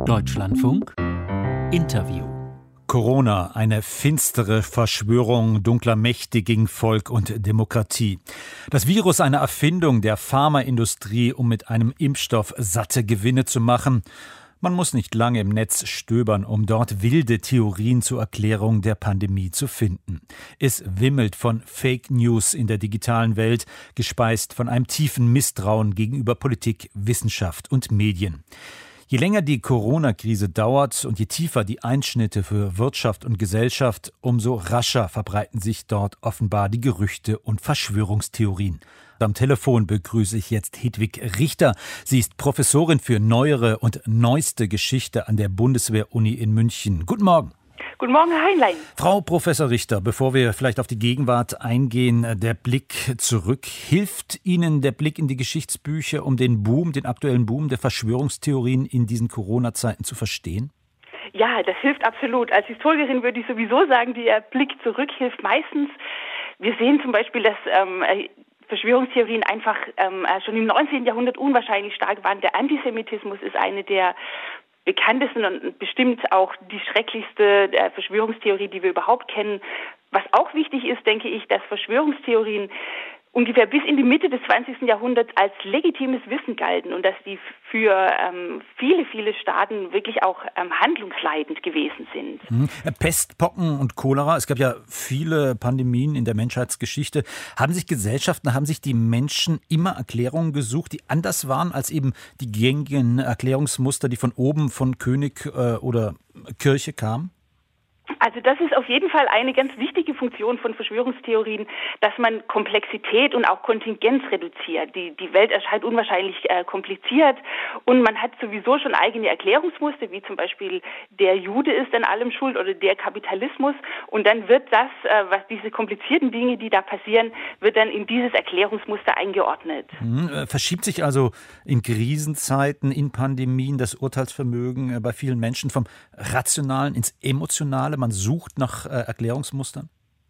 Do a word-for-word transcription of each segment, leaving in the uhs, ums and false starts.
Deutschlandfunk Interview. Corona, eine finstere Verschwörung dunkler Mächte gegen Volk und Demokratie. Das Virus, eine Erfindung der Pharmaindustrie, um mit einem Impfstoff satte Gewinne zu machen. Man muss nicht lange im Netz stöbern, um dort wilde Theorien zur Erklärung der Pandemie zu finden. Es wimmelt von Fake News in der digitalen Welt, gespeist von einem tiefen Misstrauen gegenüber Politik, Wissenschaft und Medien. Je länger die Corona-Krise dauert und je tiefer die Einschnitte für Wirtschaft und Gesellschaft, umso rascher verbreiten sich dort offenbar die Gerüchte und Verschwörungstheorien. Am Telefon begrüße ich jetzt Hedwig Richter. Sie ist Professorin für neuere und neueste Geschichte an der Bundeswehr-Uni in München. Guten Morgen. Guten Morgen, Herr Heinlein. Frau Professor Richter, bevor wir vielleicht auf die Gegenwart eingehen, der Blick zurück. Hilft Ihnen der Blick in die Geschichtsbücher, um den Boom, den aktuellen Boom der Verschwörungstheorien in diesen Corona-Zeiten zu verstehen? Ja, das hilft absolut. Als Historikerin würde ich sowieso sagen, der Blick zurück hilft meistens. Wir sehen zum Beispiel, dass ähm, Verschwörungstheorien einfach ähm, schon im neunzehnten Jahrhundert unwahrscheinlich stark waren. Der Antisemitismus ist eine der bekanntesten und bestimmt auch die schrecklichste Verschwörungstheorie, die wir überhaupt kennen. Was auch wichtig ist, denke ich, dass Verschwörungstheorien ungefähr bis in die Mitte des zwanzigsten Jahrhunderts als legitimes Wissen galten und dass die für ähm, viele, viele Staaten wirklich auch ähm, handlungsleitend gewesen sind. Hm. Pest, Pocken und Cholera, es gab ja viele Pandemien in der Menschheitsgeschichte. Haben sich Gesellschaften, haben sich die Menschen immer Erklärungen gesucht, die anders waren als eben die gängigen Erklärungsmuster, die von oben, von König äh, oder Kirche kamen? Also das ist auf jeden Fall eine ganz wichtige Funktion von Verschwörungstheorien, dass man Komplexität und auch Kontingenz reduziert. Die, die Welt erscheint unwahrscheinlich äh, kompliziert und man hat sowieso schon eigene Erklärungsmuster, wie zum Beispiel der Jude ist an allem schuld oder der Kapitalismus. Und dann wird das, äh, was diese komplizierten Dinge, die da passieren, wird dann in dieses Erklärungsmuster eingeordnet. Hm, verschiebt sich also in Krisenzeiten, in Pandemien das Urteilsvermögen äh, bei vielen Menschen vom Rationalen ins Emotionale? Man sucht nach äh, Erklärungsmustern?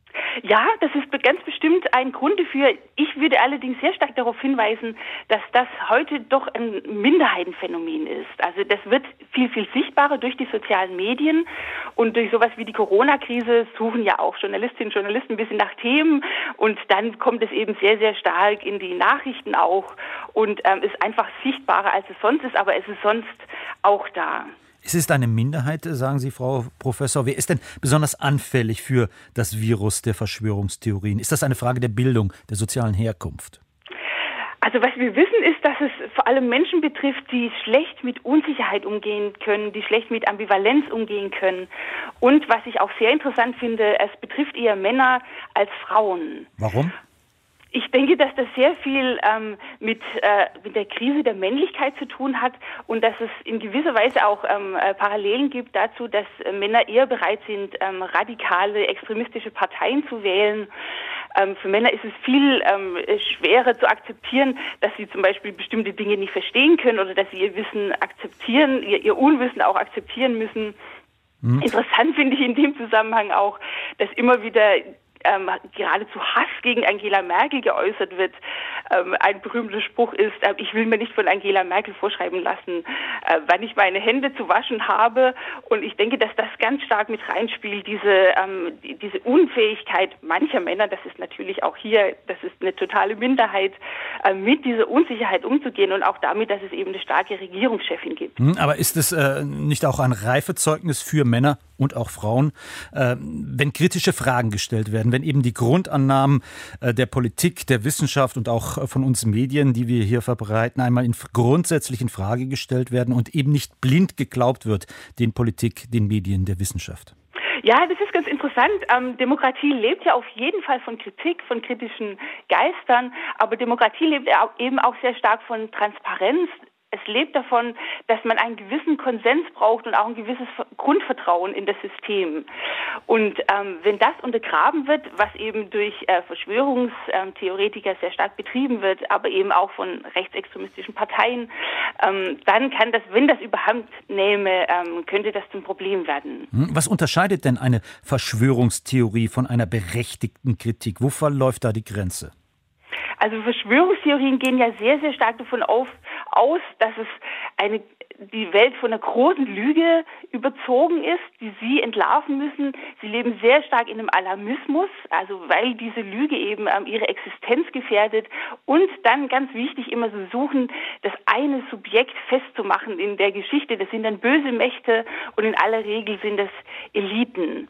Ja, das ist ganz bestimmt ein Grund dafür. Ich würde allerdings sehr stark darauf hinweisen, dass das heute doch ein Minderheitenphänomen ist. Also das wird viel, viel sichtbarer durch die sozialen Medien und durch sowas wie die Corona-Krise suchen ja auch Journalistinnen und Journalisten ein bisschen nach Themen und dann kommt es eben sehr, sehr stark in die Nachrichten auch und ähm, ist einfach sichtbarer, als es sonst ist, aber es ist sonst auch da. Es ist eine Minderheit, sagen Sie, Frau Professor. Wer ist denn besonders anfällig für das Virus der Verschwörungstheorien? Ist das eine Frage der Bildung, der sozialen Herkunft? Also was wir wissen ist, dass es vor allem Menschen betrifft, die schlecht mit Unsicherheit umgehen können, die schlecht mit Ambivalenz umgehen können. Und was ich auch sehr interessant finde, es betrifft eher Männer als Frauen. Warum? Ich denke, dass das sehr viel ähm, mit, äh, mit der Krise der Männlichkeit zu tun hat und dass es in gewisser Weise auch ähm, äh, Parallelen gibt dazu, dass äh, Männer eher bereit sind, ähm, radikale, extremistische Parteien zu wählen. Ähm, für Männer ist es viel ähm, schwerer zu akzeptieren, dass sie zum Beispiel bestimmte Dinge nicht verstehen können oder dass sie ihr Wissen akzeptieren, ihr, ihr Unwissen auch akzeptieren müssen. Hm. Interessant finde ich in dem Zusammenhang auch, dass immer wieder Ähm, geradezu Hass gegen Angela Merkel geäußert wird. Ähm, ein berühmter Spruch ist, äh, ich will mir nicht von Angela Merkel vorschreiben lassen, äh, wann ich meine Hände zu waschen habe. Und ich denke, dass das ganz stark mit reinspielt, diese, ähm, die, diese Unfähigkeit mancher Männer, das ist natürlich auch hier, das ist eine totale Minderheit, äh, mit dieser Unsicherheit umzugehen und auch damit, dass es eben eine starke Regierungschefin gibt. Hm, aber ist es äh, nicht auch ein Reifezeugnis für Männer und auch Frauen, äh, wenn kritische Fragen gestellt werden, wenn eben die Grundannahmen äh, der Politik, der Wissenschaft und auch äh, von uns Medien, die wir hier verbreiten, einmal in, grundsätzlich in Frage gestellt werden und eben nicht blind geglaubt wird, den Politik, den Medien, der Wissenschaft? Ja, das ist ganz interessant. Ähm, Demokratie lebt ja auf jeden Fall von Kritik, von kritischen Geistern, aber Demokratie lebt eben auch sehr stark von Transparenz. Es lebt davon, dass man einen gewissen Konsens braucht und auch ein gewisses Grundvertrauen in das System. Und ähm, wenn das untergraben wird, was eben durch äh, Verschwörungstheoretiker sehr stark betrieben wird, aber eben auch von rechtsextremistischen Parteien, ähm, dann kann das, wenn das überhand nähme, ähm, könnte das zum Problem werden. Was unterscheidet denn eine Verschwörungstheorie von einer berechtigten Kritik? Wo verläuft da die Grenze? Also Verschwörungstheorien gehen ja sehr, sehr stark davon auf, aus, dass es eine die Welt von einer großen Lüge überzogen ist, die sie entlarven müssen. Sie leben sehr stark in einem Alarmismus, also weil diese Lüge eben ähm, ihre Existenz gefährdet, und dann ganz wichtig immer so suchen, das eine Subjekt festzumachen in der Geschichte. Das sind dann böse Mächte und in aller Regel sind das Eliten.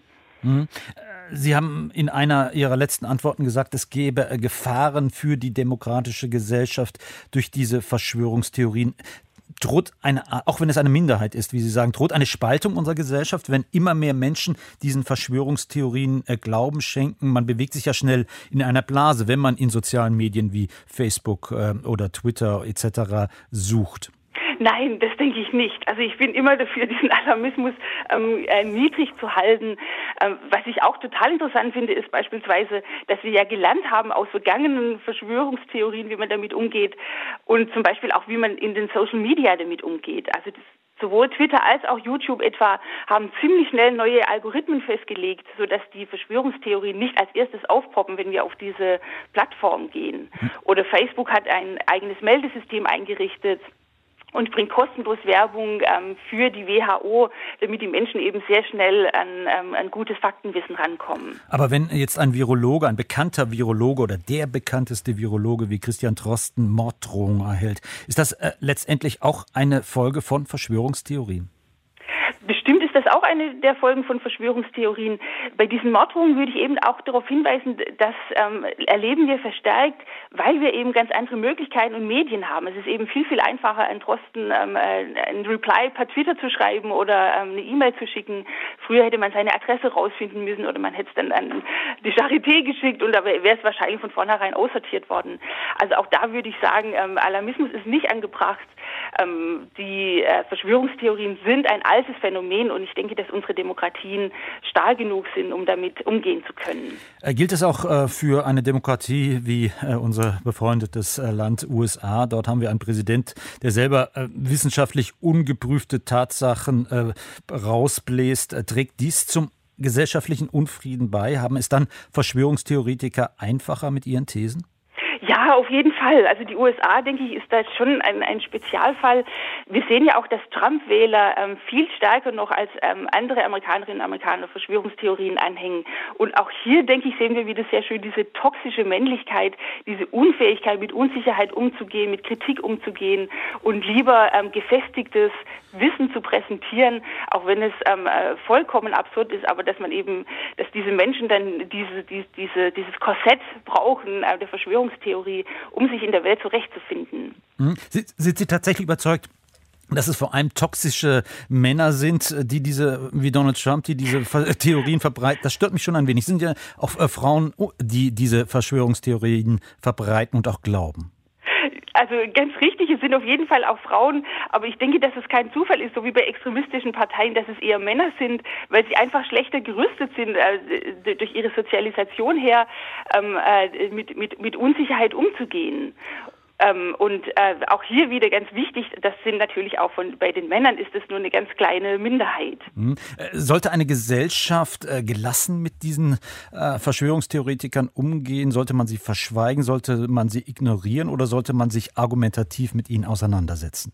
Sie haben in einer Ihrer letzten Antworten gesagt, es gäbe Gefahren für die demokratische Gesellschaft durch diese Verschwörungstheorien. Droht eine, auch wenn es eine Minderheit ist, wie Sie sagen, droht eine Spaltung unserer Gesellschaft, wenn immer mehr Menschen diesen Verschwörungstheorien äh, Glauben schenken? Man bewegt sich ja schnell in einer Blase, wenn man in sozialen Medien wie Facebook äh, oder Twitter et cetera sucht. Nein, das denke ich nicht. Also ich bin immer dafür, diesen Alarmismus ähm, äh, niedrig zu halten. Ähm, was ich auch total interessant finde, ist beispielsweise, dass wir ja gelernt haben aus vergangenen Verschwörungstheorien, wie man damit umgeht, und zum Beispiel auch, wie man in den Social Media damit umgeht. Also das, sowohl Twitter als auch YouTube etwa haben ziemlich schnell neue Algorithmen festgelegt, sodass die Verschwörungstheorien nicht als erstes aufpoppen, wenn wir auf diese Plattform gehen. Oder Facebook hat ein eigenes Meldesystem eingerichtet und bringt kostenlos Werbung ähm, für die W H O, damit die Menschen eben sehr schnell an, ähm, an gutes Faktenwissen rankommen. Aber wenn jetzt ein Virologe, ein bekannter Virologe oder der bekannteste Virologe wie Christian Drosten Morddrohungen erhält, ist das äh, letztendlich auch eine Folge von Verschwörungstheorien? Bestimmt ist das auch eine der Folgen von Verschwörungstheorien. Bei diesen Morddrohungen würde ich eben auch darauf hinweisen, das ähm, erleben wir verstärkt, weil wir eben ganz andere Möglichkeiten und Medien haben. Es ist eben viel, viel einfacher, an Drosten ähm, ein Reply per Twitter zu schreiben oder ähm, eine E-Mail zu schicken. Früher hätte man seine Adresse rausfinden müssen oder man hätte es dann an die Charité geschickt und da wäre es wahrscheinlich von vornherein aussortiert worden. Also auch da würde ich sagen, ähm, Alarmismus ist nicht angebracht. Ähm, die äh, Verschwörungstheorien sind ein altes Phänomen und ich denke, dass unsere Demokratien stark genug sind, um damit umgehen zu können. Äh, gilt es auch äh, für eine Demokratie wie äh, unser befreundetes äh, Land U S A? Dort haben wir einen Präsident, der selber äh, wissenschaftlich ungeprüfte Tatsachen äh, rausbläst. Äh, trägt dies zum gesellschaftlichen Unfrieden bei? Haben es dann Verschwörungstheoretiker einfacher mit ihren Thesen? Ja, auf jeden Fall. Also die U S A, denke ich, ist da schon ein, ein Spezialfall. Wir sehen ja auch, dass Trump-Wähler ähm, viel stärker noch als ähm, andere Amerikanerinnen und Amerikaner Verschwörungstheorien anhängen. Und auch hier, denke ich, sehen wir wieder sehr schön diese toxische Männlichkeit, diese Unfähigkeit, mit Unsicherheit umzugehen, mit Kritik umzugehen und lieber ähm, gefestigtes Wissen zu präsentieren, auch wenn es ähm, äh, vollkommen absurd ist, aber dass man eben, dass diese Menschen dann diese, diese, diese dieses Korsett brauchen, äh, der Verschwörungstheorie, um sich in der Welt zurechtzufinden. Mhm. Sind Sie tatsächlich überzeugt, dass es vor allem toxische Männer sind, die diese, wie Donald Trump, die diese Theorien verbreiten? Das stört mich schon ein wenig. Es sind ja auch äh, Frauen, die diese Verschwörungstheorien verbreiten und auch glauben. Also ganz richtig, es sind auf jeden Fall auch Frauen, aber ich denke, dass es kein Zufall ist, so wie bei extremistischen Parteien, dass es eher Männer sind, weil sie einfach schlechter gerüstet sind, äh, durch ihre Sozialisation her, ähm, äh, mit, mit, mit Unsicherheit umzugehen. Ähm, und äh, auch hier wieder ganz wichtig, das sind natürlich auch von, bei den Männern ist es nur eine ganz kleine Minderheit. Mhm. Sollte eine Gesellschaft äh, gelassen mit diesen äh, Verschwörungstheoretikern umgehen? Sollte man sie verschweigen? Sollte man sie ignorieren? Oder sollte man sich argumentativ mit ihnen auseinandersetzen?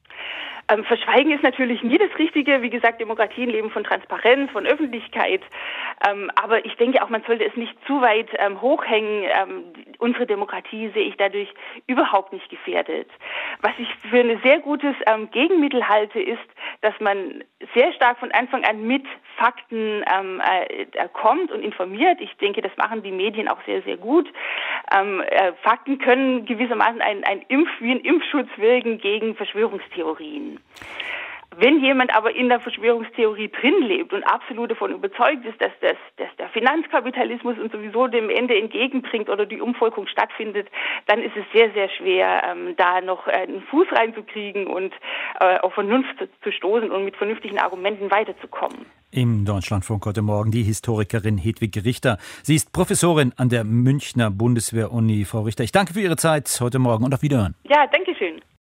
Ähm, Verschweigen ist natürlich nie das Richtige. Wie gesagt, Demokratien leben von Transparenz, von Öffentlichkeit. Ähm, aber ich denke auch, man sollte es nicht zu weit ähm, hochhängen. Ähm, unsere Demokratie sehe ich dadurch überhaupt nicht gefährdet. Was ich für ein sehr gutes ähm, Gegenmittel halte, ist, dass man sehr stark von Anfang an mit Fakten ähm, äh, kommt und informiert. Ich denke, das machen die Medien auch sehr, sehr gut. Ähm, äh, Fakten können gewissermaßen ein, ein Impf, wie ein Impfschutz wirken gegen Verschwörungstheorien. Wenn jemand aber in der Verschwörungstheorie drin lebt und absolut davon überzeugt ist, dass, das, dass der Finanzkapitalismus uns sowieso dem Ende entgegenbringt oder die Umvolkung stattfindet, dann ist es sehr, sehr schwer, ähm, da noch äh, einen Fuß reinzukriegen und äh, auf Vernunft zu, zu stoßen und mit vernünftigen Argumenten weiterzukommen. Im Deutschlandfunk heute Morgen die Historikerin Hedwig Richter. Sie ist Professorin an der Münchner Bundeswehr-Uni. Frau Richter, ich danke für Ihre Zeit heute Morgen und auf Wiederhören. Ja, danke schön.